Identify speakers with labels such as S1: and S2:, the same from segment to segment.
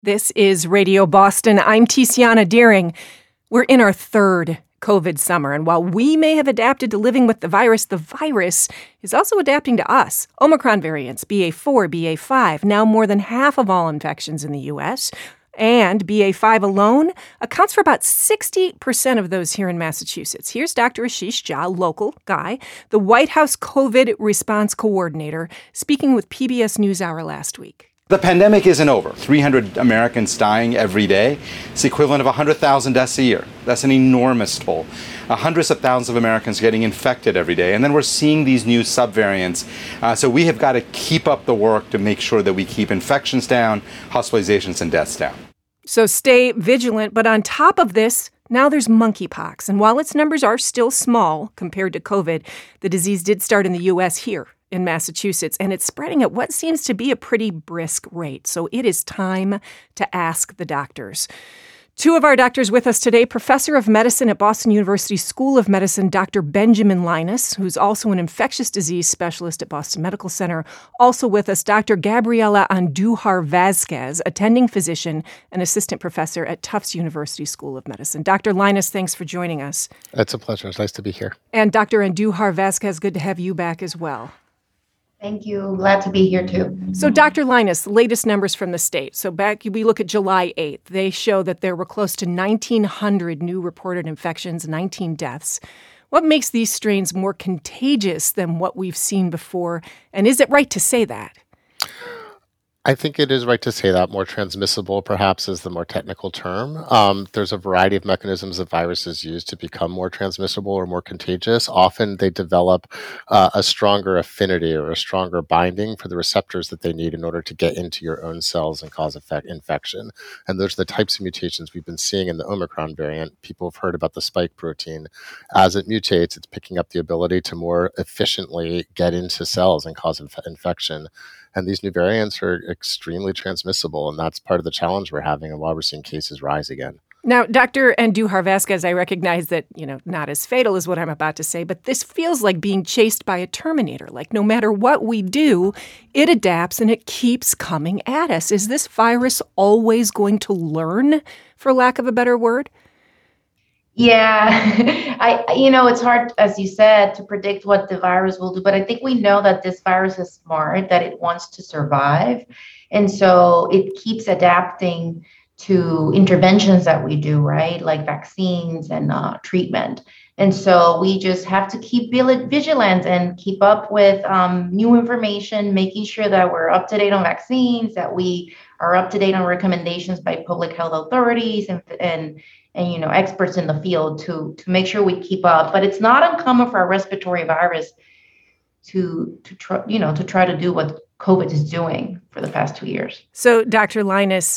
S1: This is Radio Boston. I'm Tiziana Deering. We're in our third COVID summer, and while we may have adapted to living with the virus is also adapting to us. Omicron variants, BA4, BA5, now more than half of all infections in the U.S., and BA5 alone accounts for about 60% of those here in Massachusetts. Here's Dr. Ashish Jha, local guy, the White House COVID response coordinator, speaking with PBS NewsHour last week.
S2: The pandemic isn't over. 300 Americans dying every day. It's the equivalent of 100,000 deaths a year. That's an enormous toll. Hundreds of thousands of Americans getting infected every day. And then we're seeing these new subvariants. So we have got to keep up the work to make sure that we keep infections down, hospitalizations, and deaths down.
S1: So stay vigilant. But on top of this, now there's monkeypox. And while its numbers are still small compared to COVID, the disease did start in the U.S. here in Massachusetts, and it's spreading at what seems to be a pretty brisk rate. So it is time to ask the doctors. Two of our doctors with us today, Professor of Medicine at Boston University School of Medicine, Dr. Benjamin Linus, who's also an infectious disease specialist at Boston Medical Center. Also with us, Dr. Gabriela Andujar-Vazquez, attending physician and assistant professor at Tufts University School of Medicine. Dr. Linus, thanks for joining us.
S3: It's a pleasure. It's nice to be here.
S1: And Dr. Andujar-Vazquez, good to have you back as well.
S4: Thank you. Glad to be here, too.
S1: So, Dr. Linus, the latest numbers from the state. So we look at July 8th. They show that there were close to 1,900 new reported infections, 19 deaths. What makes these strains more contagious than what we've seen before? And is it right to say that?
S3: I think it is right to say that. More transmissible, perhaps, is the more technical term. There's a variety of mechanisms that viruses use to become more transmissible or more contagious. Often they develop a stronger affinity or a stronger binding for the receptors that they need in order to get into your own cells and cause infection. And those are the types of mutations we've been seeing in the Omicron variant. People have heard about the spike protein. As it mutates, it's picking up the ability to more efficiently get into cells and cause infection. And these new variants are extremely transmissible, and that's part of the challenge we're having and why we're seeing cases rise again.
S1: Now, Dr. Andujar-Vazquez, I recognize that, not as fatal as what I'm about to say, but this feels like being chased by a Terminator. Like no matter what we do, it adapts and it keeps coming at us. Is this virus always going to learn, for lack of a better word?
S4: Yeah, it's hard, as you said, to predict what the virus will do. But I think we know that this virus is smart, that it wants to survive. And so it keeps adapting to interventions that we do, right? Like vaccines and treatment. And so we just have to keep vigilant and keep up with new information, making sure that we're up to date on vaccines, that we are up to date on recommendations by public health authorities and experts in the field to make sure we keep up. But it's not uncommon for a respiratory virus to try to do what COVID is doing for the past 2 years.
S1: So, Dr. Linus,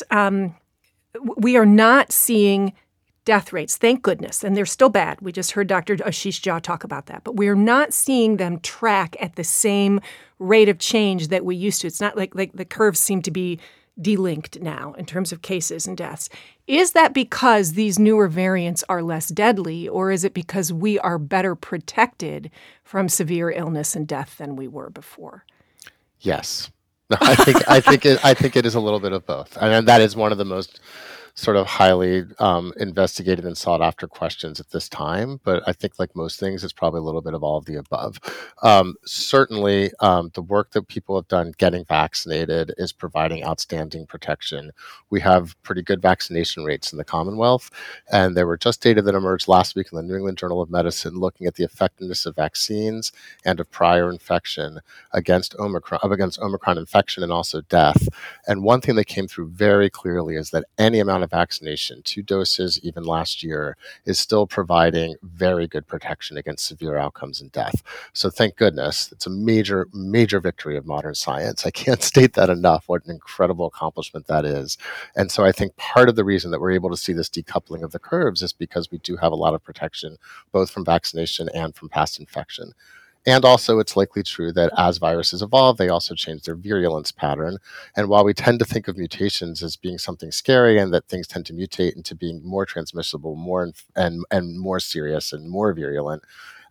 S1: we are not seeing death rates, thank goodness, and they're still bad. We just heard Dr. Ashish Jha talk about that. But we are not seeing them track at the same rate of change that we used to. It's not like the curves seem to be delinked now in terms of cases and deaths. Is that because these newer variants are less deadly, or is it because we are better protected from severe illness and death than we were before?
S3: Yes. No, I think it is a little bit of both. And that is one of the most sort of highly investigated and sought after questions at this time. But I think like most things, it's probably a little bit of all of the above. Certainly, the work that people have done getting vaccinated is providing outstanding protection. We have pretty good vaccination rates in the Commonwealth. And there were just data that emerged last week in the New England Journal of Medicine looking at the effectiveness of vaccines and of prior infection against Omicron infection and also death. And one thing that came through very clearly is that any amount of vaccination, 2 doses even last year, is still providing very good protection against severe outcomes and death. So thank goodness. It's a major, major victory of modern science. I can't state that enough, what an incredible accomplishment that is. And so I think part of the reason that we're able to see this decoupling of the curves is because we do have a lot of protection, both from vaccination and from past infection. And also, it's likely true that as viruses evolve, they also change their virulence pattern. And while we tend to think of mutations as being something scary and that things tend to mutate into being more transmissible, more and more serious and more virulent,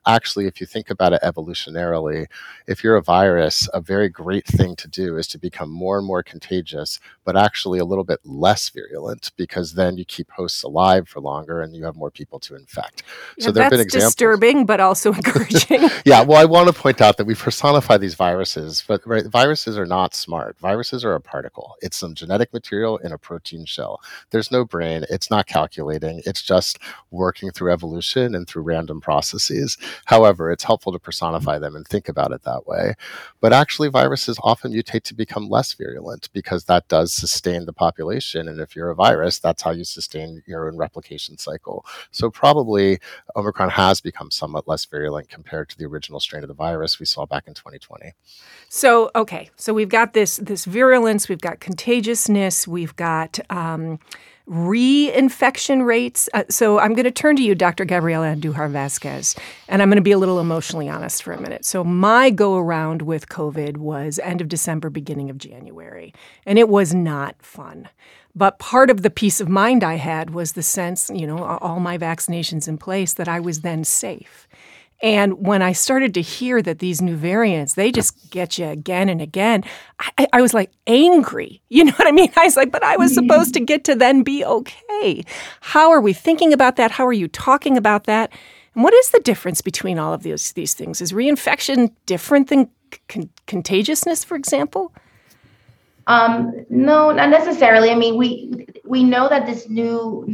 S3: actually, if you think about it evolutionarily, if you're a virus, a very great thing to do is to become more and more contagious, but actually a little bit less virulent, because then you keep hosts alive for longer and you have more people to infect.
S1: Yeah,
S3: so there have been
S1: that's
S3: examples.
S1: disturbing, but also encouraging.
S3: Yeah, well, I want to point out that we personify these viruses, but viruses are not smart. Viruses are a particle. It's some genetic material in a protein shell. There's no brain. It's not calculating. It's just working through evolution and through random processes. However, it's helpful to personify them and think about it that way. But actually, viruses often mutate to become less virulent because that does sustain the population. And if you're a virus, that's how you sustain your own replication cycle. So probably Omicron has become somewhat less virulent compared to the original strain of the virus we saw back in 2020.
S1: So, okay, so we've got this virulence, we've got contagiousness, we've got reinfection rates. So I'm going to turn to you, Dr. Gabriela Andujar-Vazquez, and I'm going to be a little emotionally honest for a minute. So my go-around with COVID was end of December, beginning of January, and it was not fun. But part of the peace of mind I had was the sense, all my vaccinations in place, that I was then safe. And when I started to hear that these new variants, they just get you again and again, I was like angry. You know what I mean? I was like, but I was supposed to get to then be okay. How are we thinking about that? How are you talking about that? And what is the difference between all of these things? Is reinfection different than contagiousness, for example?
S4: No, not necessarily. I mean, we know that this new,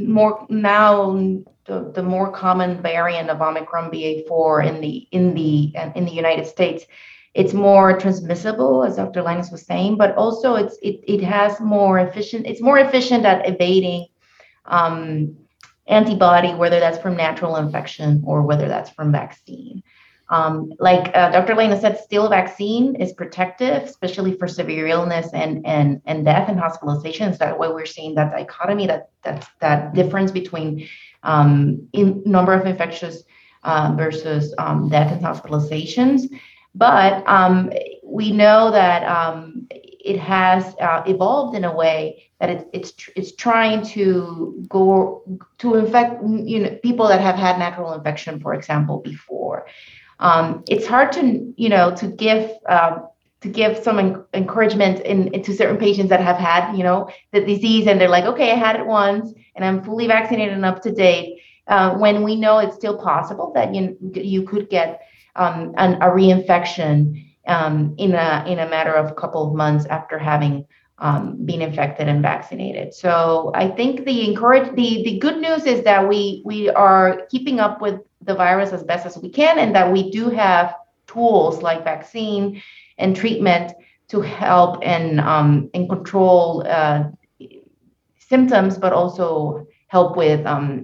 S4: the more common variant of Omicron BA.4 in the United States, it's more transmissible, as Dr. Linus was saying, but also it has more efficient. It's more efficient at evading antibody, whether that's from natural infection or whether that's from vaccine. Like Dr. Linus said, still a vaccine is protective, especially for severe illness and death and hospitalizations. That way we're seeing that dichotomy, that difference between in number of infectious versus death and hospitalizations. But we know that it has evolved in a way that it's trying to go to infect people that have had natural infection, for example, before. It's hard to give some encouragement to certain patients that have had the disease and they're like, okay, I had it once and I'm fully vaccinated and up to date. When we know it's still possible that you could get a reinfection in a matter of a couple of months after having been infected and vaccinated. So I think the good news is that we are keeping up with the virus as best as we can, and that we do have tools like vaccine and treatment to help and control symptoms, but also help with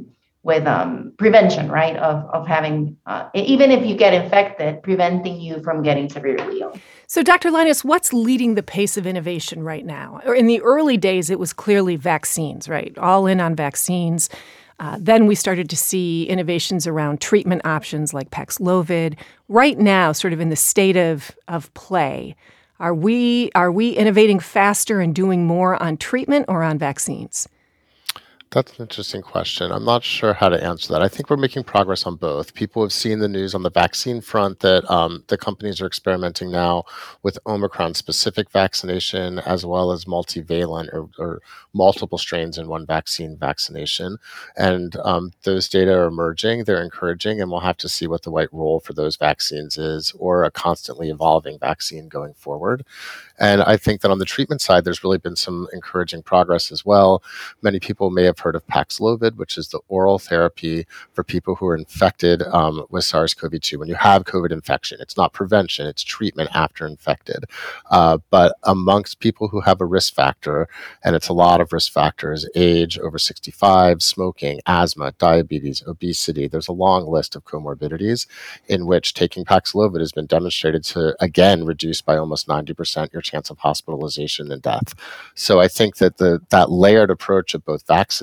S4: prevention, right? Of having, even if you get infected, preventing you from getting severely ill.
S1: So, Dr. Linus, what's leading the pace of innovation right now? Or in the early days, it was clearly vaccines, right? All in on vaccines. Then we started to see innovations around treatment options like Paxlovid. Right now, sort of in the state of play, are we innovating faster and doing more on treatment or on vaccines?
S3: That's an interesting question. I'm not sure how to answer that. I think we're making progress on both. People have seen the news on the vaccine front that the companies are experimenting now with Omicron-specific vaccination as well as multivalent or multiple strains in one vaccination. And those data are emerging. They're encouraging, and we'll have to see what the right role for those vaccines is, or a constantly evolving vaccine going forward. And I think that on the treatment side, there's really been some encouraging progress as well. Many people may have heard of Paxlovid, which is the oral therapy for people who are infected with SARS-CoV-2. When you have COVID infection, it's not prevention, it's treatment after infected. But amongst people who have a risk factor, and it's a lot of risk factors, age, over 65, smoking, asthma, diabetes, obesity, there's a long list of comorbidities in which taking Paxlovid has been demonstrated to, again, reduce by almost 90% your chance of hospitalization and death. So I think that that layered approach of both vaccinating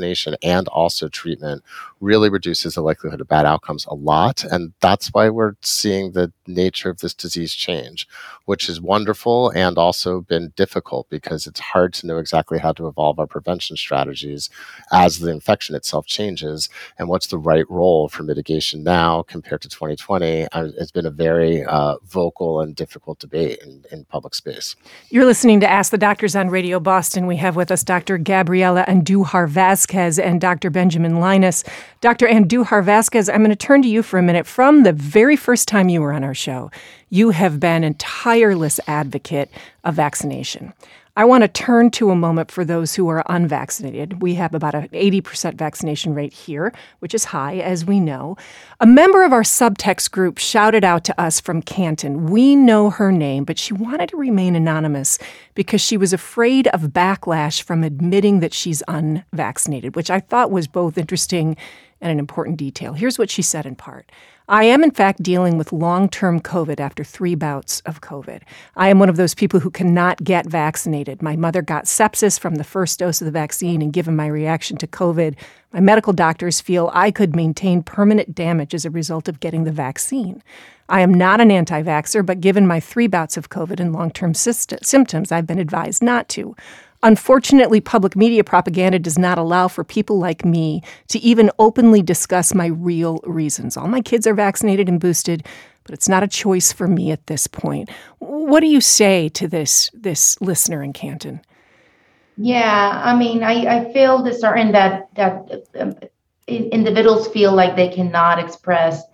S3: vaccination and also treatment really reduces the likelihood of bad outcomes a lot. And that's why we're seeing the nature of this disease change, which is wonderful and also been difficult because it's hard to know exactly how to evolve our prevention strategies as the infection itself changes, and what's the right role for mitigation now compared to 2020. It's been a very vocal and difficult debate in public space.
S1: You're listening to Ask the Doctors on Radio Boston. We have with us Dr. Gabriela Andujar-Vazquez and Dr. Benjamin Linus. Dr. Andujar-Vazquez, I'm going to turn to you for a minute. From the very first time you were on our show, you have been a tireless advocate of vaccination. I want to turn to a moment for those who are unvaccinated. We have about an 80% vaccination rate here, which is high, as we know. A member of our subtext group shouted out to us from Canton. We know her name, but she wanted to remain anonymous because she was afraid of backlash from admitting that she's unvaccinated, which I thought was both interesting and an important detail. Here's what she said in part. I am, in fact, dealing with long-term COVID after 3 bouts of COVID. I am one of those people who cannot get vaccinated. My mother got sepsis from the first dose of the vaccine, and given my reaction to COVID, my medical doctors feel I could maintain permanent damage as a result of getting the vaccine. I am not an anti-vaxxer, but given my 3 bouts of COVID and long-term symptoms, I've been advised not to. Unfortunately, public media propaganda does not allow for people like me to even openly discuss my real reasons. All my kids are vaccinated and boosted, but it's not a choice for me at this point. What do you say to this listener in Canton?
S4: Yeah, I mean, I feel discerning that individuals feel like they cannot express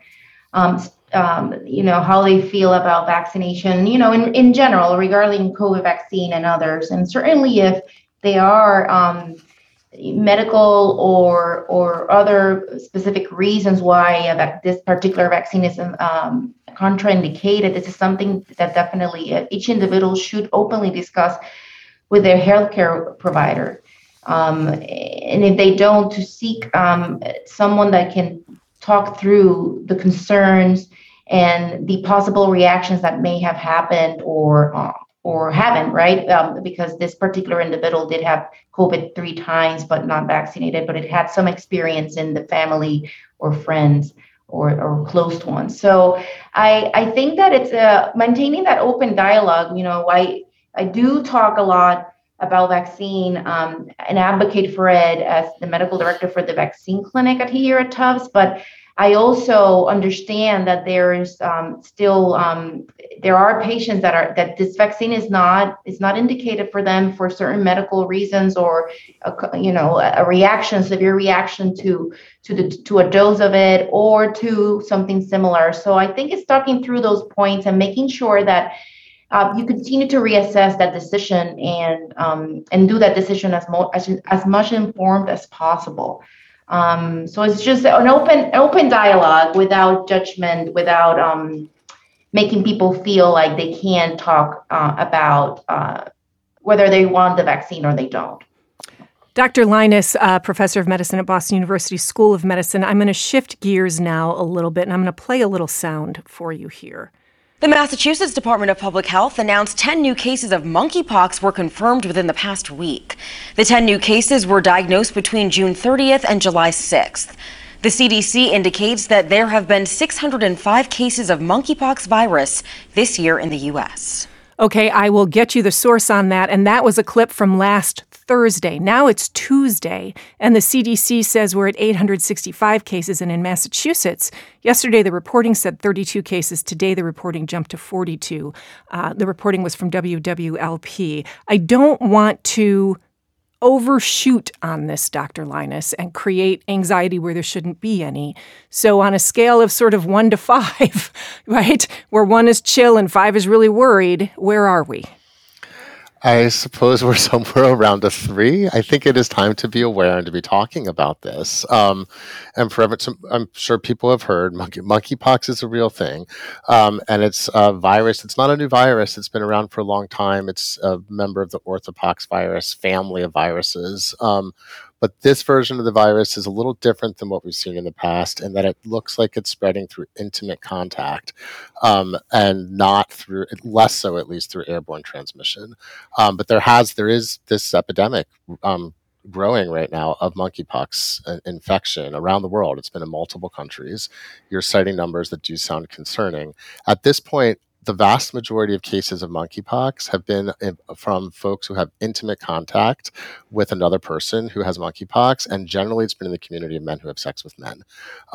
S4: how they feel about vaccination, in general, regarding COVID vaccine and others. And certainly if they are medical or other specific reasons why this particular vaccine is contraindicated, this is something that definitely each individual should openly discuss with their healthcare provider. And if they don't, to seek someone that can talk through the concerns and the possible reactions that may have happened or haven't, right? Because this particular individual did have COVID 3 times, but not vaccinated, but it had some experience in the family or friends or close ones. So I think that it's maintaining that open dialogue. I do talk a lot about vaccine and advocate for it as the medical director for the vaccine clinic here at Tufts, but I also understand that there is there are patients that this vaccine is not indicated for them for certain medical reasons or a severe reaction to a dose of it or to something similar. So I think it's talking through those points and making sure that you continue to reassess that decision and do that decision as much informed as possible. So it's just an open dialogue without judgment, without making people feel like they can't talk about whether they want the vaccine or they don't.
S1: Dr. Linus, professor of medicine at Boston University School of Medicine, I'm going to shift gears now a little bit, and I'm going to play a little sound for you here.
S5: The Massachusetts Department of Public Health announced 10 new cases of monkeypox were confirmed within the past week. The 10 new cases were diagnosed between June 30th and July 6th. The CDC indicates that there have been 605 cases of monkeypox virus this year in the U.S.
S1: Okay, I will get you the source on that, and that was a clip from last Thursday. Now it's Tuesday, and the CDC says we're at 865 cases, and in Massachusetts, yesterday the reporting said 32 cases. Today the reporting jumped to 42. The reporting was from WWLP. I don't want to overshoot on this, Dr. Linus, and create anxiety where there shouldn't be any. So on a scale of sort of 1 to 5, right, where 1 is chill and 5 is really worried, where are we?
S3: I suppose we're somewhere around a 3. I think it is time to be aware and to be talking about this. And I'm sure people have heard monkeypox is a real thing. And it's a virus. It's not a new virus. It's been around for a long time. It's a member of the orthopox virus family of viruses. But this version of the virus is a little different than what we've seen in the past in that it looks like it's spreading through intimate contact and not through, less so at least, through airborne transmission. But there is this epidemic growing right now of monkeypox infection around the world. It's been in multiple countries. You're citing numbers that do sound concerning. At this point, the vast majority of cases of monkeypox have been from folks who have intimate contact with another person who has monkeypox, and generally it's been in the community of men who have sex with men.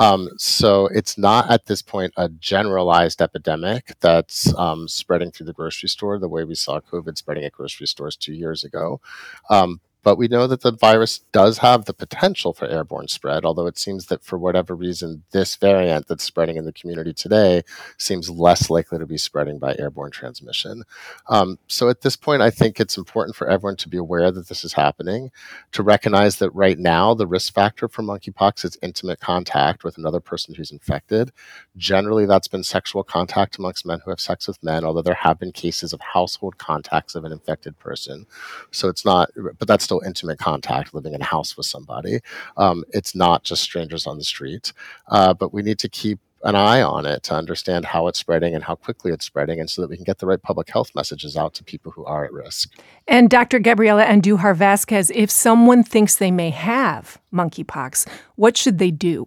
S3: So it's not at this point a generalized epidemic that's spreading through the grocery store the way we saw COVID spreading at grocery stores 2 years ago. But we know that the virus does have the potential for airborne spread, although it seems that for whatever reason, this variant that's spreading in the community today seems less likely to be spreading by airborne transmission. So at this point, I think it's important for everyone to be aware that this is happening, to recognize that right now, the risk factor for monkeypox is intimate contact with another person who's infected. Generally, that's been sexual contact amongst men who have sex with men, although there have been cases of household contacts of an infected person. So it's not, but that's still intimate contact, living in a house with somebody. It's not just strangers on the street, but we need to keep an eye on it to understand how it's spreading and how quickly it's spreading, and so that we can get the right public health messages out to people who are at risk.
S1: And Dr. Gabriela Andujar-Vazquez, if someone thinks they may have monkeypox, what should they do?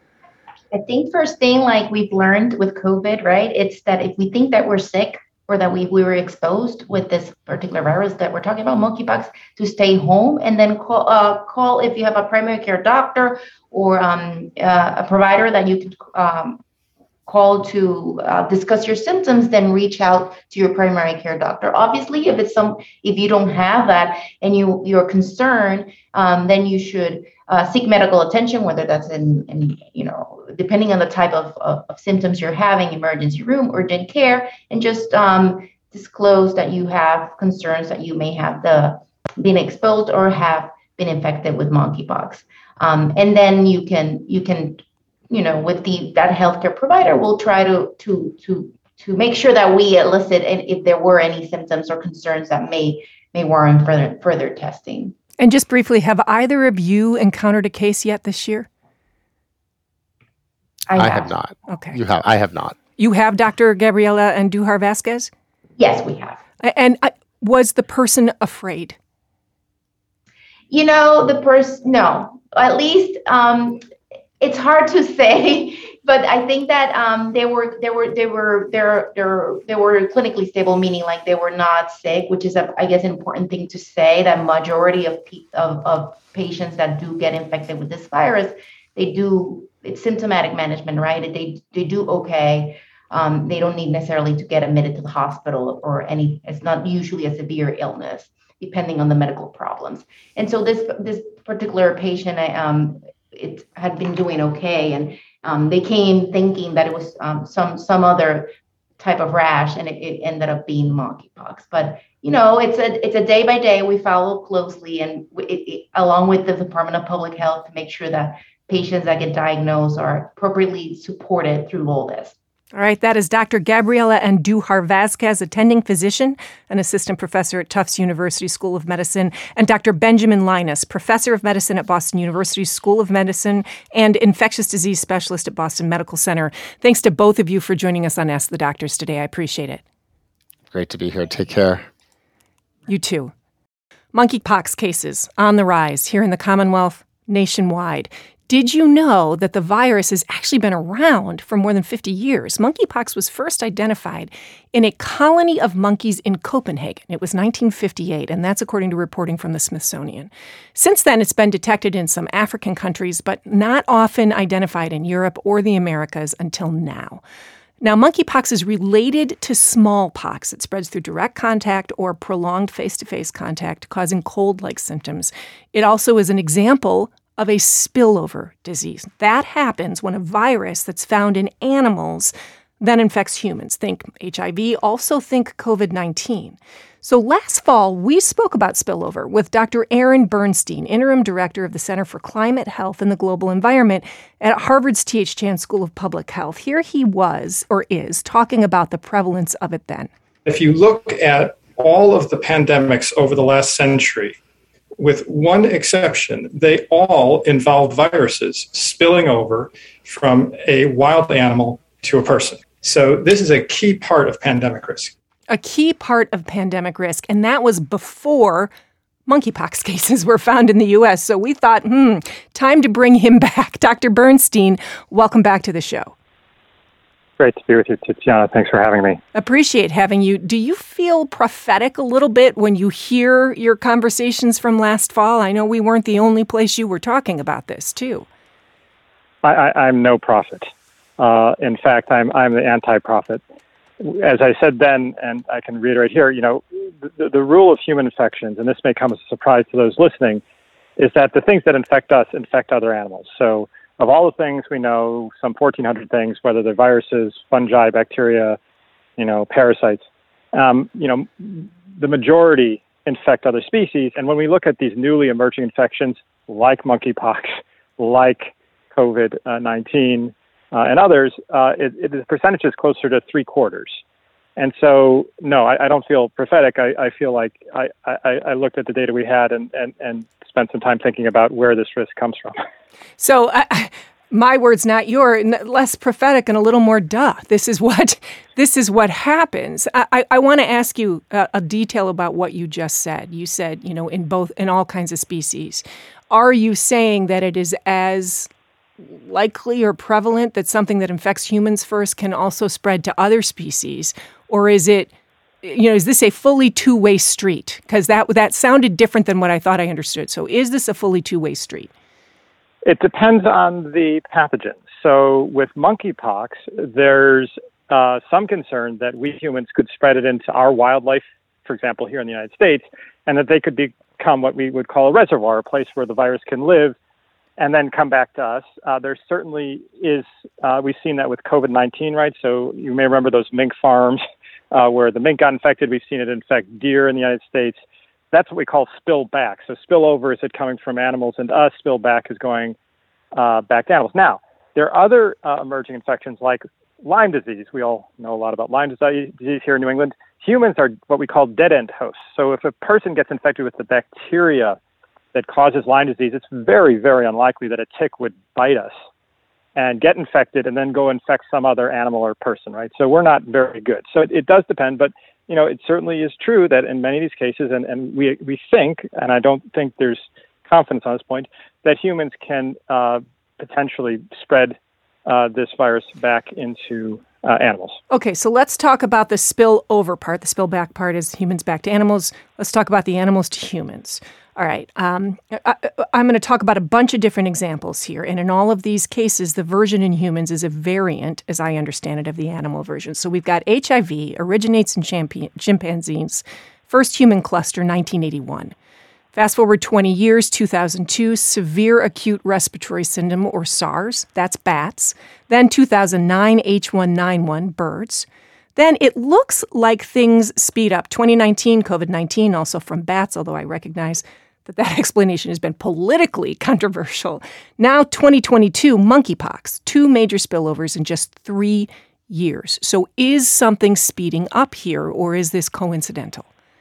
S4: I think first thing, like we've learned with COVID, right, it's that if we think that we're sick, or that we were exposed with this particular virus that we're talking about, monkeypox, to stay home and then call if you have a primary care doctor or a provider that you can call to discuss your symptoms, then reach out to your primary care doctor. Obviously, if you don't have that and you're concerned, then you should seek medical attention, whether that's in depending on the type of symptoms you're having, emergency room, urgent care, and just disclose that you have concerns that you may have been exposed or have been infected with monkeypox. And then you can with that healthcare provider, we'll try to make sure that we elicit if there were any symptoms or concerns that may warrant further testing.
S1: And just briefly, have either of you encountered a case yet this year?
S3: I have not.
S1: Okay.
S3: You have? I have not. You
S1: have, Dr. Gabriela Andujar-Vazquez?
S4: Yes, we have.
S1: And was the person afraid?
S4: No. At least it's hard to say, but I think that they were clinically stable, meaning like they were not sick, which is I guess an important thing to say. That majority of patients that do get infected with this virus, it's symptomatic management, right? They do okay. They don't need necessarily to get admitted to the hospital it's not usually a severe illness, depending on the medical problems. And so this particular patient, it had been doing okay, and they came thinking that it was some other type of rash, and it ended up being monkeypox. But it's a day by day. We follow closely, and along with the Department of Public Health, to make sure that patients that get diagnosed are appropriately supported through all this.
S1: All right, that is Dr. Gabriela Andujar-Vazquez, attending physician and assistant professor at Tufts University School of Medicine, and Dr. Benjamin Linus, professor of medicine at Boston University School of Medicine and infectious disease specialist at Boston Medical Center. Thanks to both of you for joining us on Ask the Doctors today. I appreciate it.
S3: Great to be here. Take care.
S1: You too. Monkeypox cases on the rise here in the Commonwealth, nationwide. Did you know that the virus has actually been around for more than 50 years? Monkeypox was first identified in a colony of monkeys in Copenhagen. It was 1958, and that's according to reporting from the Smithsonian. Since then, it's been detected in some African countries, but not often identified in Europe or the Americas until now. Now, monkeypox is related to smallpox. It spreads through direct contact or prolonged face-to-face contact, causing cold-like symptoms. It also is an example of a spillover disease. That happens when a virus that's found in animals then infects humans. Think HIV, also think COVID-19. So last fall, we spoke about spillover with Dr. Aaron Bernstein, interim director of the Center for Climate Health and the Global Environment at Harvard's T.H. Chan School of Public Health. Here he is, talking about the prevalence of it then.
S6: If you look at all of the pandemics over the last century, with one exception, they all involved viruses spilling over from a wild animal to a person. So this is a key part of pandemic risk.
S1: A key part of pandemic risk, and that was before monkeypox cases were found in the U.S. So we thought, time to bring him back. Dr. Bernstein, welcome back to the show.
S7: Great to be with you, Tatiana. Thanks for having me.
S1: Appreciate having you. Do you feel prophetic a little bit when you hear your conversations from last fall? I know we weren't the only place you were talking about this, too.
S7: I'm no prophet. In fact, I'm the anti-prophet. As I said then, and I can reiterate here, the rule of human infections, and this may come as a surprise to those listening, is that the things that infect us infect other animals. So of all the things we know, some 1,400 things, whether they're viruses, fungi, bacteria, parasites, the majority infect other species. And when we look at these newly emerging infections like monkeypox, like COVID-19, and others, the percentage is closer to 3/4. And so, no, I don't feel prophetic. I feel like I looked at the data we had and spent some time thinking about where this risk comes from.
S1: So, my words, not yours, less prophetic and a little more duh. This is what happens. I want to ask you a detail about what you just said. You said, in all kinds of species. Are you saying that it is as likely or prevalent that something that infects humans first can also spread to other species? Or is it, is this a fully two-way street? Because that sounded different than what I thought I understood. So is this a fully two-way street?
S7: It depends on the pathogen. So with monkeypox, there's some concern that we humans could spread it into our wildlife, for example, here in the United States, and that they could become what we would call a reservoir, a place where the virus can live and then come back to us. There certainly is, we've seen that with COVID-19, right? So you may remember those mink farms where the mink got infected. We've seen it infect deer in the United States. That's what we call spillback. So spillover is it coming from animals and us, spillback is going back to animals. Now, there are other emerging infections like Lyme disease. We all know a lot about Lyme disease here in New England. Humans are what we call dead-end hosts. So if a person gets infected with the bacteria that causes Lyme disease, it's very, very unlikely that a tick would bite us and get infected and then go infect some other animal or person, right? So we're not very good. So it does depend, but it certainly is true that in many of these cases, and we think, and I don't think there's confidence on this point, that humans can potentially spread this virus back into animals.
S1: Okay, so let's talk about the spillover part. The spillback part is humans back to animals. Let's talk about the animals to humans. All right, I'm going to talk about a bunch of different examples here. And in all of these cases, the version in humans is a variant, as I understand it, of the animal version. So we've got HIV, originates in chimpanzees, first human cluster, 1981. Fast forward 20 years, 2002, severe acute respiratory syndrome, or SARS, that's bats. Then 2009, H1N1, birds. Then it looks like things speed up. 2019, COVID-19, also from bats, although I recognize that explanation has been politically controversial. Now 2022, monkeypox, 2 major spillovers in just 3 years. So is something speeding up here, or is this coincidental?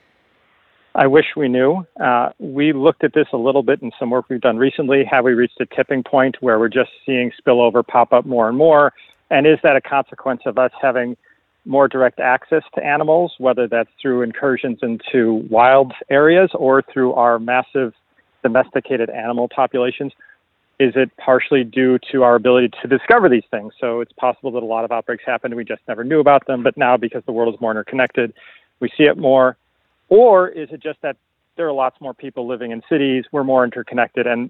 S7: I wish we knew. We looked at this a little bit in some work we've done recently. Have we reached a tipping point where we're just seeing spillover pop up more and more? And is that a consequence of us having more direct access to animals, whether that's through incursions into wild areas or through our massive domesticated animal populations? Is it partially due to our ability to discover these things? So it's possible that a lot of outbreaks happened and we just never knew about them, but now because the world is more interconnected, we see it more. Or is it just that there are lots more people living in cities, we're more interconnected, and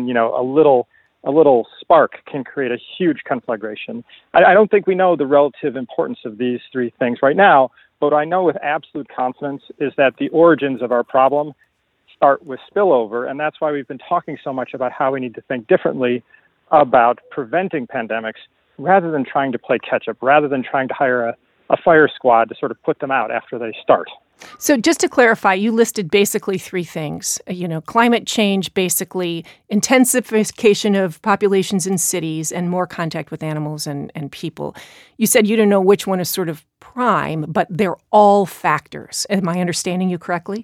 S7: a little spark can create a huge conflagration. I don't think we know the relative importance of these 3 things right now, but what I know with absolute confidence is that the origins of our problem start with spillover, and that's why we've been talking so much about how we need to think differently about preventing pandemics rather than trying to play catch-up, rather than trying to hire a fire squad to sort of put them out after they start.
S1: So just to clarify, you listed basically 3 things. Climate change, basically intensification of populations in cities and more contact with animals and people. You said you don't know which one is sort of prime, but they're all factors. Am I understanding you correctly?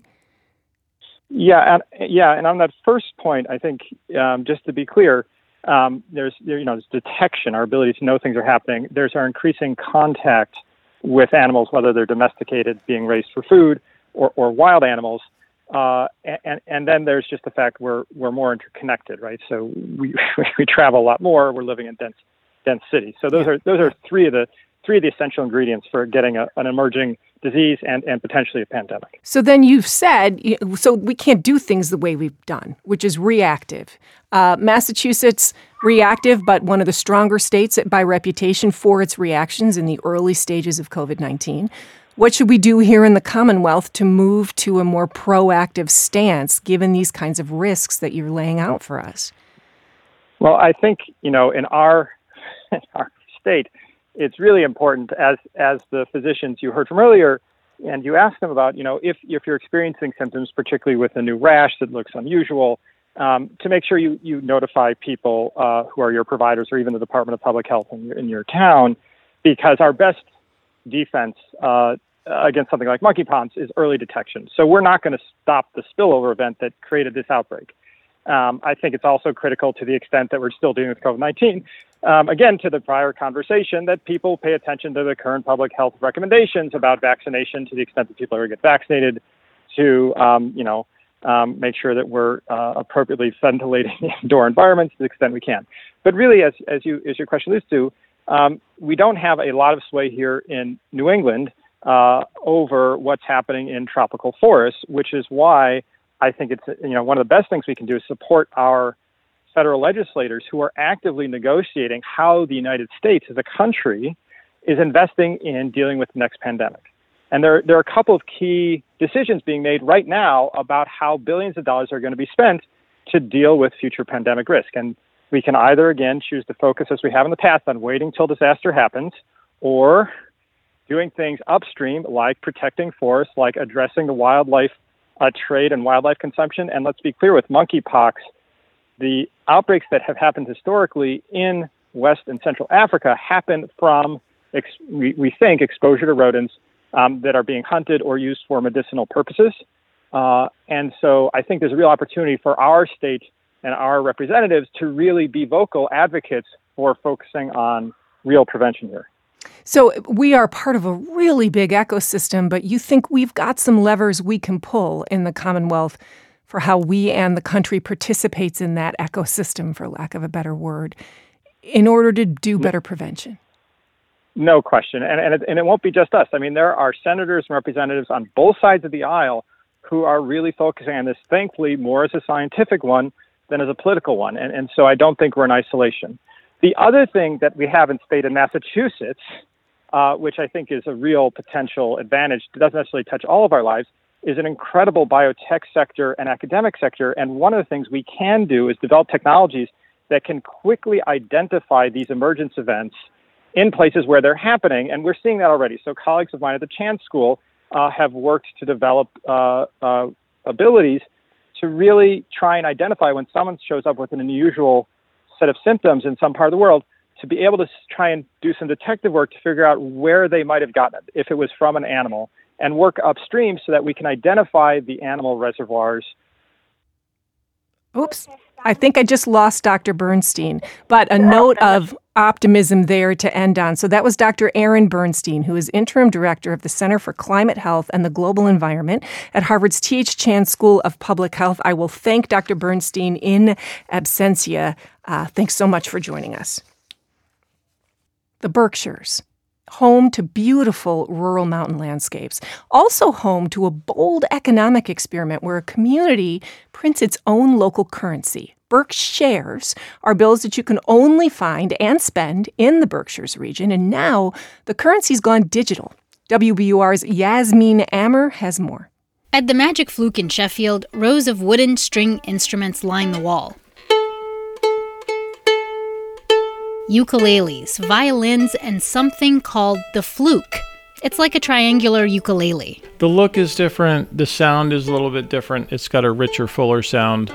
S7: Yeah, and on that first point, I think just to be clear, there's detection, our ability to know things are happening. There's our increasing contact with animals, whether they're domesticated, being raised for food, or wild animals. And then there's just the fact we're more interconnected, right? So we travel a lot more. We're living in dense cities. So those are three of the essential ingredients for getting an emerging disease and potentially a pandemic.
S1: So then you've said, so we can't do things the way we've done, which is reactive. Massachusetts, reactive, but one of the stronger states by reputation for its reactions in the early stages of COVID-19. What should we do here in the Commonwealth to move to a more proactive stance, given these kinds of risks that you're laying out for us?
S7: Well, I think, in our state, it's really important, as the physicians you heard from earlier, and you asked them about, if you're experiencing symptoms, particularly with a new rash that looks unusual, to make sure you notify people who are your providers or even the Department of Public Health in your town, because our best defense against something like monkeypox is early detection. So we're not going to stop the spillover event that created this outbreak. I think it's also critical, to the extent that we're still dealing with COVID-19, again, to the prior conversation, that people pay attention to the current public health recommendations about vaccination, to the extent that people are going to get vaccinated, to make sure that we're appropriately ventilating indoor environments to the extent we can. But really, as your question alludes to, we don't have a lot of sway here in New England over what's happening in tropical forests, which is why I think it's one of the best things we can do is support our federal legislators who are actively negotiating how the United States as a country is investing in dealing with the next pandemic. And there are a couple of key decisions being made right now about how billions of dollars are going to be spent to deal with future pandemic risk. And we can either, again, choose to focus, as we have in the past, on waiting till disaster happens, or doing things upstream, like protecting forests, like addressing the wildlife trade and wildlife consumption. And let's be clear, with monkeypox, the outbreaks that have happened historically in West and Central Africa happen from, we think, exposure to rodents that are being hunted or used for medicinal purposes. And so I think there's a real opportunity for our state and our representatives to really be vocal advocates for focusing on real prevention here.
S1: So we are part of a really big ecosystem, but you think we've got some levers we can pull in the Commonwealth for how we and the country participates in that ecosystem, for lack of a better word, in order to do better prevention?
S7: No question. And it won't be just us. I mean, there are senators and representatives on both sides of the aisle who are really focusing on this, thankfully, more as a scientific one than as a political one. And so I don't think we're in isolation. The other thing that we have in state of Massachusetts, which I think is a real potential advantage, it doesn't necessarily touch all of our lives, is an incredible biotech sector and academic sector. And one of the things we can do is develop technologies that can quickly identify these emergence events in places where they're happening. And we're seeing that already. So colleagues of mine at the Chance School have worked to develop abilities to really try and identify when someone shows up with an unusual set of symptoms in some part of the world, to be able to try and do some detective work to figure out where they might have gotten it, if it was from an animal, and work upstream so that we can identify the animal reservoirs.
S1: Oops, I think I just lost Dr. Bernstein, but a note of optimism there to end on. So that was Dr. Aaron Bernstein, who is interim director of the Center for Climate Health and the Global Environment at Harvard's T.H. Chan School of Public Health. I will thank Dr. Bernstein in absentia. Thanks so much for joining us. The Berkshires, home to beautiful rural mountain landscapes, also home to a bold economic experiment where a community prints its own local currency. Berkshares are bills that you can only find and spend in the Berkshires region, and now the currency's gone digital. WBUR's Yasmin Amer has more.
S8: At the Magic Fluke in Sheffield, rows of wooden string instruments line the wall. Ukuleles, violins, and something called the fluke. It's like a triangular ukulele.
S9: The look is different. The sound is a little bit different. It's got a richer, fuller sound.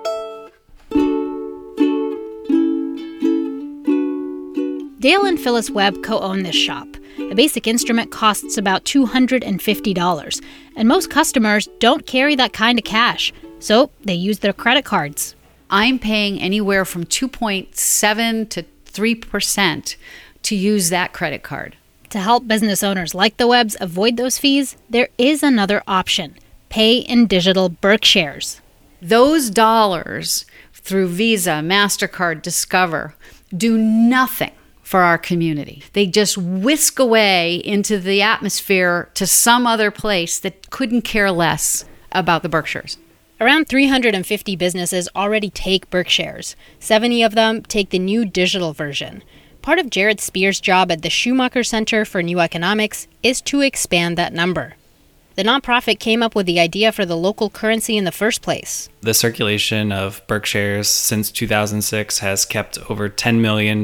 S8: Dale and Phyllis Webb co-own this shop. A basic instrument costs about $250, and most customers don't carry that kind of cash, so they use their credit cards.
S10: I'm paying anywhere from 2.7 to 3% to use that credit card.
S8: To help business owners like the Webbs avoid those fees, there is another option. pay in digital Berkshires.
S10: Those dollars through Visa, MasterCard, Discover do nothing for our community. They just whisk away into the atmosphere to some other place that couldn't care less about the Berkshires.
S8: Around 350 businesses already take Berkshires. 70 of them take the new digital version. Part of Jared Spear's job at the Schumacher Center for New Economics is to expand that number. The nonprofit came up with the idea for the local currency in the first place.
S11: The circulation of Berkshires since 2006 has kept over $10 million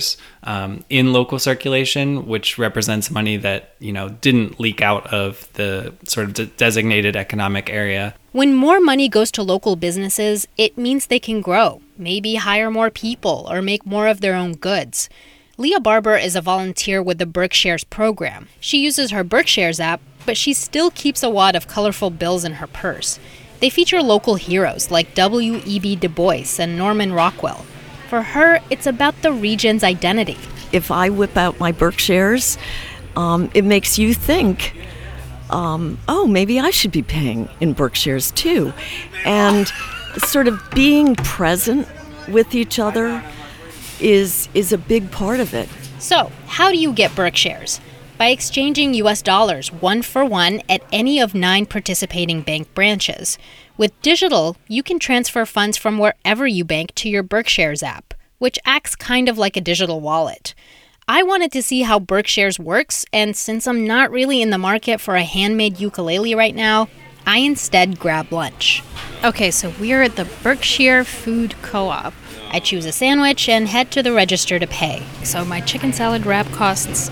S11: in local circulation, which represents money that, didn't leak out of the sort of designated economic area.
S8: When more money goes to local businesses, it means they can grow, maybe hire more people or make more of their own goods. Leah Barber is a volunteer with the Berkshires program. She uses her Berkshires app, but she still keeps a wad of colorful bills in her purse. They feature local heroes like W.E.B. Du Bois and Norman Rockwell. For her, it's about the region's identity.
S12: If I whip out my Berkshires, it makes you think, maybe I should be paying in Berkshires too. And sort of being present with each other is a big part of it.
S8: So, how do you get Berkshires? By exchanging U.S. dollars 1-for-1 at any of 9 participating bank branches. With digital, you can transfer funds from wherever you bank to your Berkshires app, which acts kind of like a digital wallet. I wanted to see how Berkshires works, and since I'm not really in the market for a handmade ukulele right now, I instead grabbed lunch. Okay, so we're at the Berkshire Food Co-op. I choose a sandwich and head to the register to pay. So my chicken salad wrap costs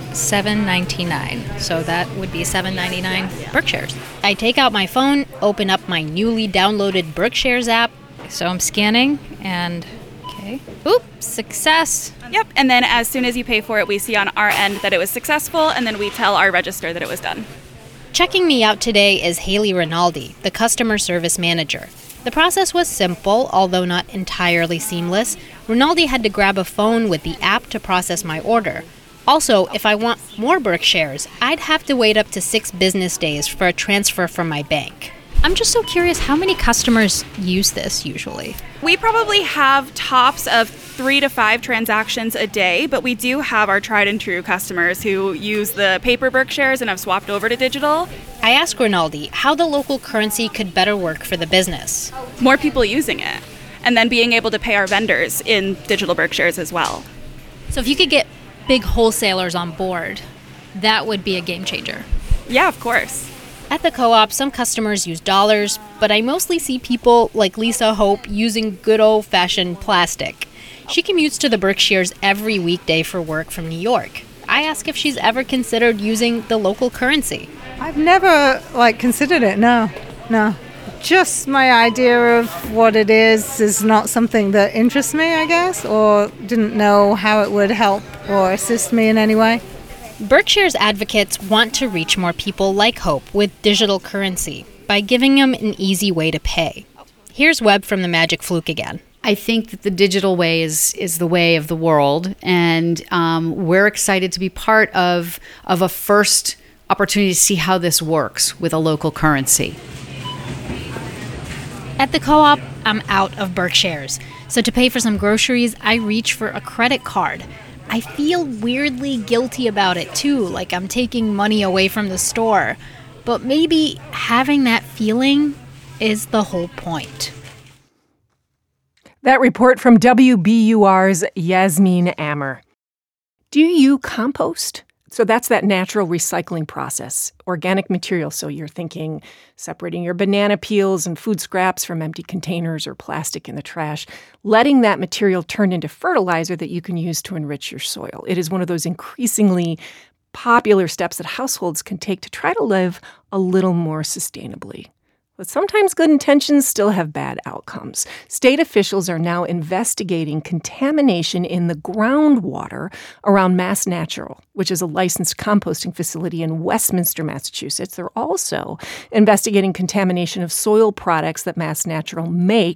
S8: $7.99. So that would be $7.99 Berkshires. I take out my phone, open up my newly downloaded Berkshires app. So I'm scanning and, okay. Oop, success.
S13: Yep, and then as soon as you pay for it, we see on our end that it was successful, and then we tell our register that it was done.
S8: Checking me out today is Haley Rinaldi, the customer service manager. The process was simple, although not entirely seamless. Rinaldi had to grab a phone with the app to process my order. Also, if I want more Berkshires, I'd have to wait up to 6 business days for a transfer from my bank. I'm just so curious, how many customers use this usually?
S13: We probably have tops of 3 to 5 transactions a day, but we do have our tried and true customers who use the paper Berkshires and have swapped over to digital.
S8: I asked Rinaldi how the local currency could better work for the business.
S13: More people using it, and then being able to pay our vendors in digital Berkshires as well.
S8: So if you could get big wholesalers on board, that would be a game changer.
S13: Yeah, of course.
S8: At the co-op, some customers use dollars, but I mostly see people like Lisa Hope using good old-fashioned plastic. She commutes to the Berkshires every weekday for work from New York. I ask if she's ever considered using the local currency.
S14: I've never, considered it, no. Just my idea of what it is not something that interests me, I guess, or didn't know how it would help or assist me in any way.
S8: Berkshire's advocates want to reach more people like Hope with digital currency by giving them an easy way to pay. Here's Webb from the Magic Fluke again.
S10: I think that the digital way is the way of the world, and we're excited to be part of a first opportunity to see how this works with a local currency.
S8: At the co-op, I'm out of Berkshires, so to pay for some groceries, I reach for a credit card. I feel weirdly guilty about it too, like I'm taking money away from the store. But maybe having that feeling is the whole point.
S1: That report from WBUR's Yasmin Amer. Do you compost? So that's that natural recycling process, organic material. So you're thinking separating your banana peels and food scraps from empty containers or plastic in the trash, letting that material turn into fertilizer that you can use to enrich your soil. It is one of those increasingly popular steps that households can take to try to live a little more sustainably. But sometimes good intentions still have bad outcomes. State officials are now investigating contamination in the groundwater around Mass Natural, which is a licensed composting facility in Westminster, Massachusetts. They're also investigating contamination of soil products that Mass Natural makes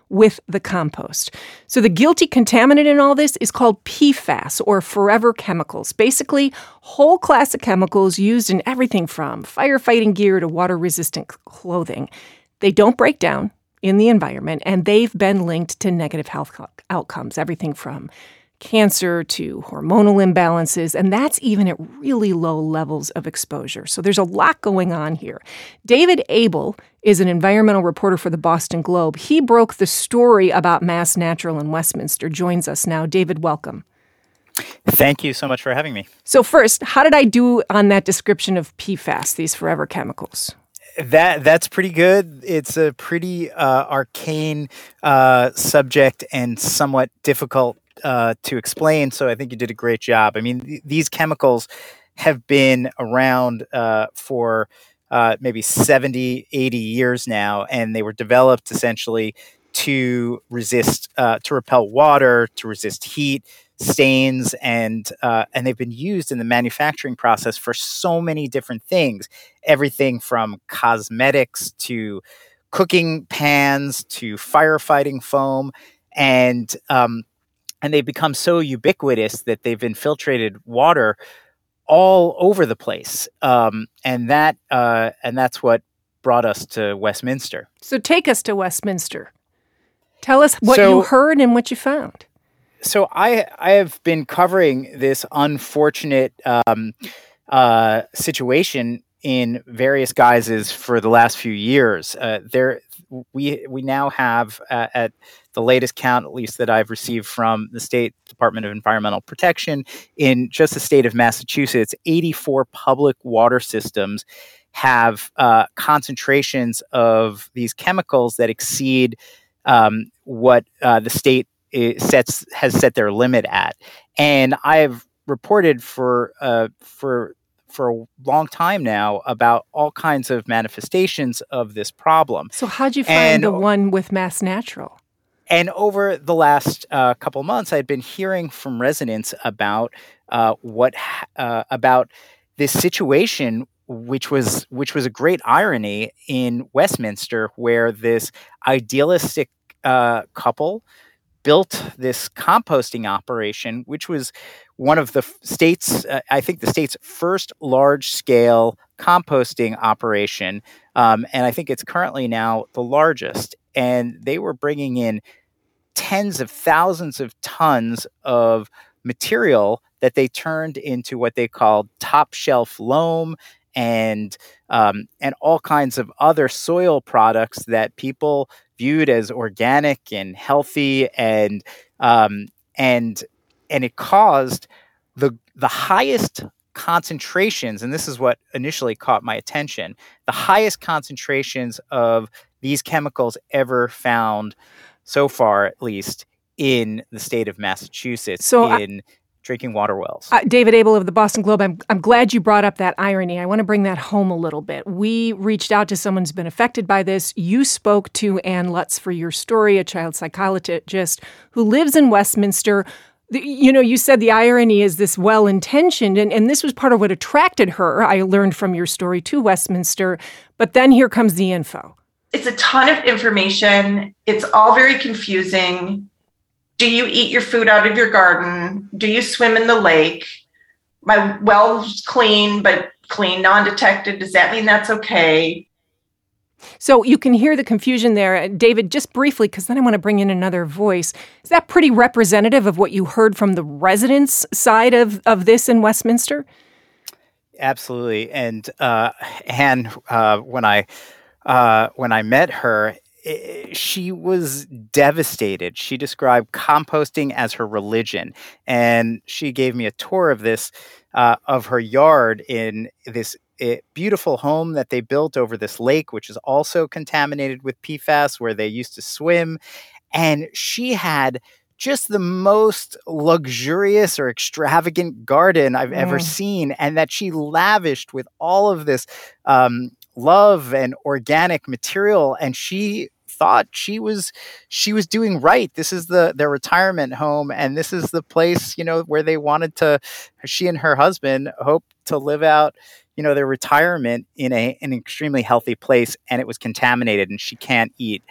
S1: with the compost. So the guilty contaminant in all this is called PFAS, or forever chemicals. Basically, whole class of chemicals used in everything from firefighting gear to water-resistant clothing. They don't break down in the environment, and they've been linked to negative health outcomes, everything from cancer to hormonal imbalances, and that's even at really low levels of exposure. So there's a lot going on here. David Abel is an environmental reporter for the Boston Globe. He broke the story about Mass Natural in Westminster. Joins us now. David, welcome.
S15: Thank you so much for having me.
S1: So first, how did I do on that description of PFAS, these forever chemicals?
S15: That's pretty good. It's a pretty arcane subject and somewhat difficult to explain, so I think you did a great job. I mean, these chemicals have been around for maybe 70, 80 years now, and they were developed essentially to resist, to repel water, to resist heat, stains, and they've been used in the manufacturing process for so many different things, everything from cosmetics to cooking pans to firefighting foam, and they've become so ubiquitous that they've infiltrated water all over the place, and that's what brought us to Westminster.
S1: So take us to Westminster. Tell us what you heard and what you found.
S15: So I have been covering this unfortunate situation in various guises for the last few years. We now have, at the latest count, at least that I've received from the State Department of Environmental Protection, in just the state of Massachusetts, 84 public water systems have concentrations of these chemicals that exceed what the state has set their limit at. And I've reported for a long time now about all kinds of manifestations of this problem.
S1: So how'd you find the one with Mass Natural?
S15: And over the last couple months, I'd been hearing from residents about about this situation, which was a great irony in Westminster, where this idealistic couple built this composting operation, which was one of the state's, I think the state's first large-scale composting operation, and I think it's currently now the largest. And they were bringing in tens of thousands of tons of material that they turned into what they called top-shelf loam and all kinds of other soil products that people viewed as organic and healthy, and it caused the highest concentrations, and this is what initially caught my attention, the highest concentrations of these chemicals ever found so far, at least in the state of Massachusetts, in drinking water wells.
S1: David Abel of the Boston Globe, I'm glad you brought up that irony. I want to bring that home a little bit. We reached out to someone who's been affected by this. You spoke to Ann Lutz for your story, a child psychologist who lives in Westminster. You said the irony is this well-intentioned, and this was part of what attracted her, I learned from your story, to Westminster. But then here comes the info.
S16: It's a ton of information. It's all very confusing. Do you eat your food out of your garden? Do you swim in the lake? My well's clean, but clean, non-detected. Does that mean that's okay?
S1: So you can hear the confusion there. David, just briefly, because then I want to bring in another voice. Is that pretty representative of what you heard from the residents' side of this in Westminster?
S15: Absolutely. And Anne, when I met her, she was devastated. She described composting as her religion, and she gave me a tour of this, of her yard in this beautiful home that they built over this lake, which is also contaminated with PFAS, where they used to swim. And she had just the most luxurious or extravagant garden I've ever seen, and that she lavished with all of this love and organic material. And she thought she was doing right. This is their retirement home, and this is the place, where they wanted to, she and her husband hoped to live out, their retirement in an extremely healthy place, and it was contaminated, and she can't eat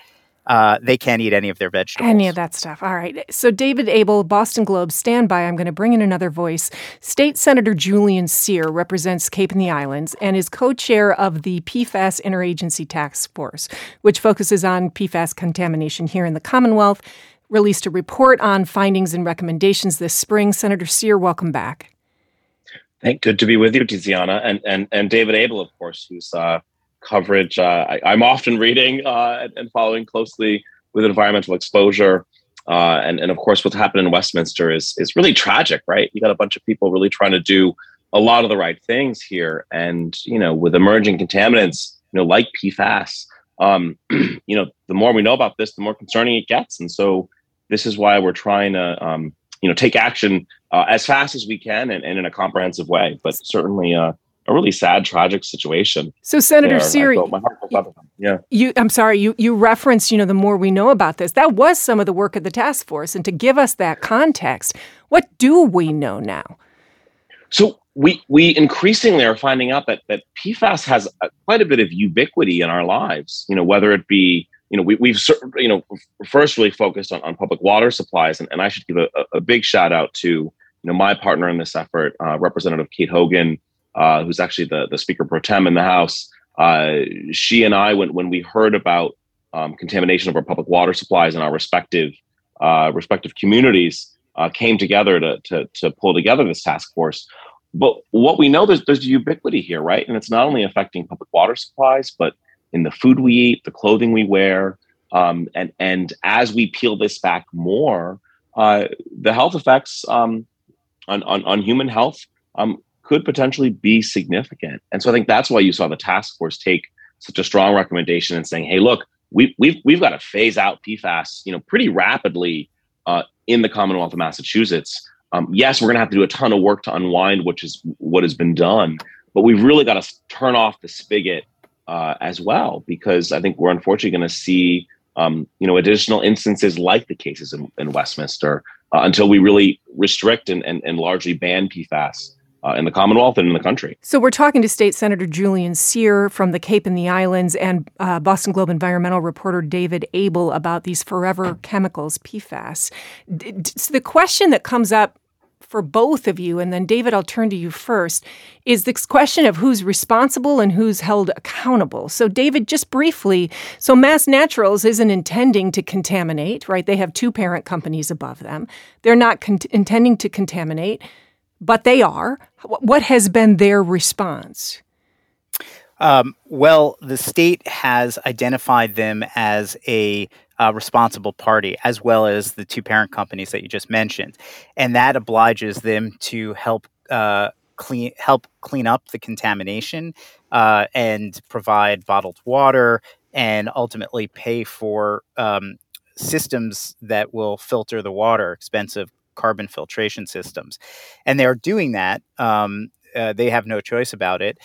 S15: they can't eat any of their vegetables.
S1: Any of that stuff. All right. So David Abel, Boston Globe, stand by. I'm going to bring in another voice. State Senator Julian Cyr represents Cape and the Islands and is co-chair of the PFAS Interagency Task Force, which focuses on PFAS contamination here in the Commonwealth. Released a report on findings and recommendations this spring. Senator Cyr, welcome back.
S17: Good to be with you, Tiziana, and David Abel, of course, whose coverage I'm often reading and following closely with environmental exposure. And of course, what's happened in Westminster is really tragic, right? You got a bunch of people really trying to do a lot of the right things here. And, with emerging contaminants, like PFAS, the more we know about this, the more concerning it gets. And so this is why we're trying to, take action as fast as we can and in a comprehensive way, but certainly a really sad, tragic situation.
S1: So, Senator Cyr, I'm sorry, you referenced, the more we know about this. That was some of the work of the task force. And to give us that context, what do we know now?
S17: So we increasingly are finding out that PFAS has quite a bit of ubiquity in our lives, whether it be, we've first really focused on public water supplies. And I should give a big shout out to, my partner in this effort, Representative Kate Hogan, who's actually the Speaker Pro Tem in the House. She and I, when we heard about contamination of our public water supplies in our respective communities, came together to pull together this task force. But what we know, there's ubiquity here, right? And it's not only affecting public water supplies, but in the food we eat, the clothing we wear. And as we peel this back more, the health effects on human health could potentially be significant. And so I think that's why you saw the task force take such a strong recommendation and saying, hey, look, we've got to phase out PFAS, pretty rapidly in the Commonwealth of Massachusetts. Yes, we're going to have to do a ton of work to unwind, which is what has been done, but we've really got to turn off the spigot as well, because I think we're unfortunately going to see, additional instances like the cases in Westminster until we really restrict and largely ban PFAS in the Commonwealth and in the country.
S1: So we're talking to State Senator Julian Cyr from the Cape and the Islands and Boston Globe environmental reporter David Abel about these forever chemicals, PFAS. So the question that comes up for both of you, and then David, I'll turn to you first, is this question of who's responsible and who's held accountable. So David, just briefly, so Mass Naturals isn't intending to contaminate, right? They have two parent companies above them. They're not intending to contaminate, but they are. What has been their response?
S15: Well, the state has identified them as a responsible party, as well as the two parent companies that you just mentioned, and that obliges them to help clean up the contamination and provide bottled water, and ultimately pay for systems that will filter the water, expensive carbon filtration systems, and they are doing that. They have no choice about it.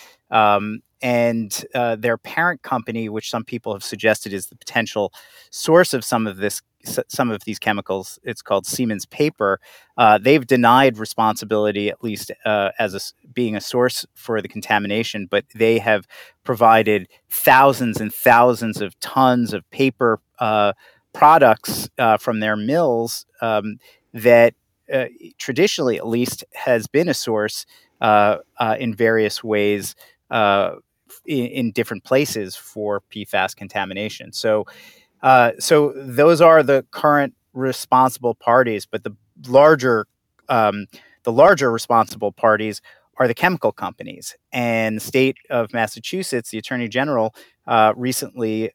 S15: And their parent company, which some people have suggested is the potential source of some of these chemicals, it's called Siemens Paper. They've denied responsibility, at least being a source for the contamination, but they have provided thousands and thousands of tons of paper products from their mills that traditionally, at least, has been a source in various ways in different places for PFAS contamination. So those are the current responsible parties, but the larger responsible parties are the chemical companies. And the state of Massachusetts, the Attorney General, recently,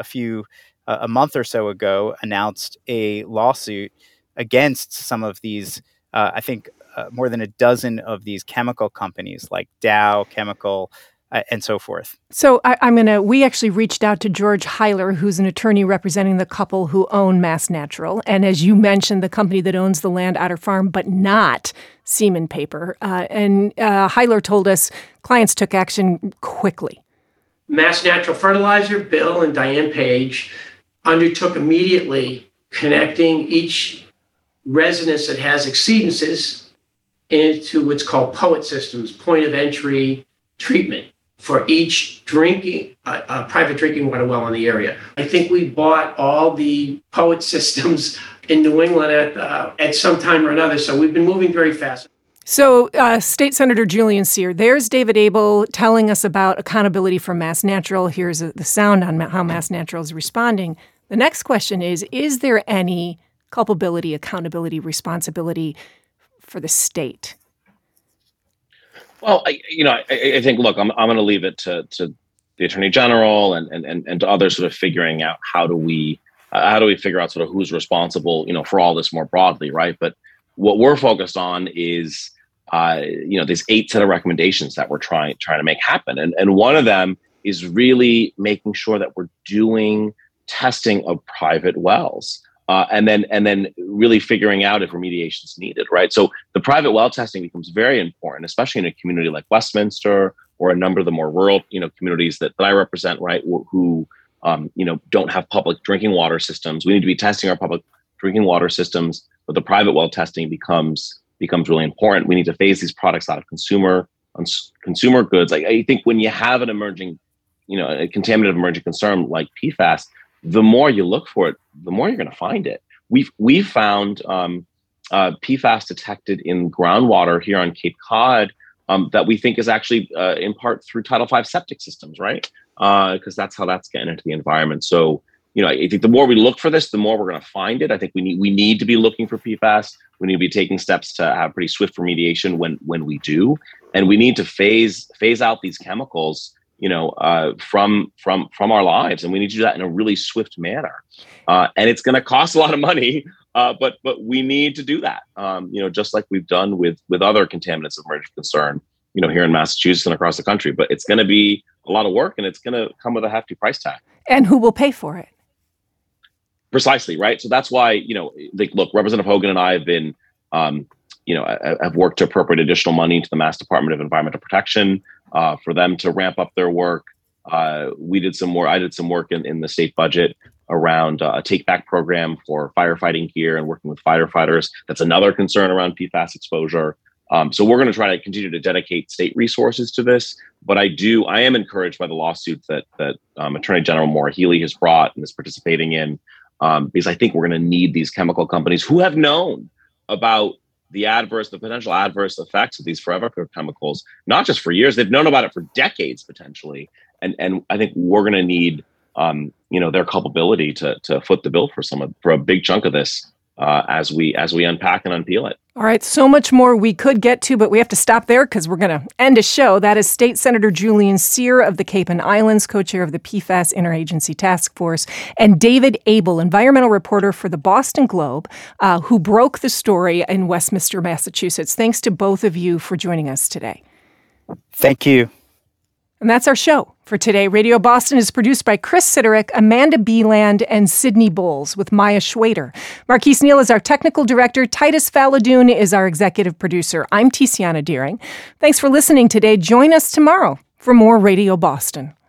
S15: a month or so ago, announced a lawsuit against some of these, I think more than a dozen of these chemical companies like Dow Chemical and so forth.
S1: So we actually reached out to George Heiler, who's an attorney representing the couple who own Mass Natural. And as you mentioned, the company that owns the land Otter Farm, but not Siemens Paper. And Heiler told us clients took action quickly.
S18: Mass Natural Fertilizer, Bill and Diane Page, undertook immediately connecting each residence that has exceedances into what's called POET systems, point of entry treatment for each private drinking water well in the area. I think we bought all the POET systems in New England at some time or another, so we've been moving very fast.
S1: So, State Senator Julian Cyr, there's David Abel telling us about accountability from Mass Natural. Here's the sound on how Mass Natural is responding. The next question is there any culpability, accountability, responsibility for the state?
S17: Well, I think, look, I'm going to leave it to the Attorney General and to others sort of figuring out how do we figure out sort of who's responsible, for all this more broadly, right? But what we're focused on is, these 8 set of recommendations that we're trying to make happen. And one of them is really making sure that we're doing testing of private wells. And then really figuring out if remediation is needed, right? So the private well testing becomes very important, especially in a community like Westminster or a number of the more rural, communities that I represent, right, who don't have public drinking water systems. We need to be testing our public drinking water systems, but the private well testing becomes really important. We need to phase these products out of consumer goods. I think when you have an emerging, a contaminative emerging concern like PFAS, the more you look for it, the more you're going to find it. We've found PFAS detected in groundwater here on Cape Cod that we think is actually in part through Title V septic systems, right? Because that's how that's getting into the environment. So, I think the more we look for this, the more we're going to find it. I think we need to be looking for PFAS. We need to be taking steps to have pretty swift remediation when we do, and we need to phase out these chemicals, from our lives, and we need to do that in a really swift manner. And it's going to cost a lot of money, but we need to do that. Just like we've done with other contaminants of emerging concern, here in Massachusetts and across the country. But it's going to be a lot of work, and it's going to come with a hefty price tag. And who will pay for it? Precisely, right? So that's why, look, Representative Hogan and I have been, have worked to appropriate additional money to the Mass Department of Environmental Protection for them to ramp up their work. I did some work in the state budget around a take-back program for firefighting gear and working with firefighters. That's another concern around PFAS exposure. So we're going to try to continue to dedicate state resources to this. But I am encouraged by the lawsuit that Attorney General Maura Healey has brought and is participating in, because I think we're going to need these chemical companies who have known about the potential adverse effects of these forever chemicals, not just for years, they've known about it for decades potentially. And I think we're going to need, their culpability to foot the bill for a big chunk of this as we unpack and unpeel it. All right, so much more we could get to, but we have to stop there because we're going to end a show. That is State Senator Julian Cyr of the Cape and Islands, co-chair of the PFAS Interagency Task Force, and David Abel, environmental reporter for the Boston Globe, who broke the story in Westminster, Massachusetts. Thanks to both of you for joining us today. Thank you. And that's our show for today. Radio Boston is produced by Chris Siderick, Amanda Beeland, and Sydney Bowles with Maya Schwader. Marquise Neal is our technical director. Titus Faladoon is our executive producer. I'm Tiziana Deering. Thanks for listening today. Join us tomorrow for more Radio Boston.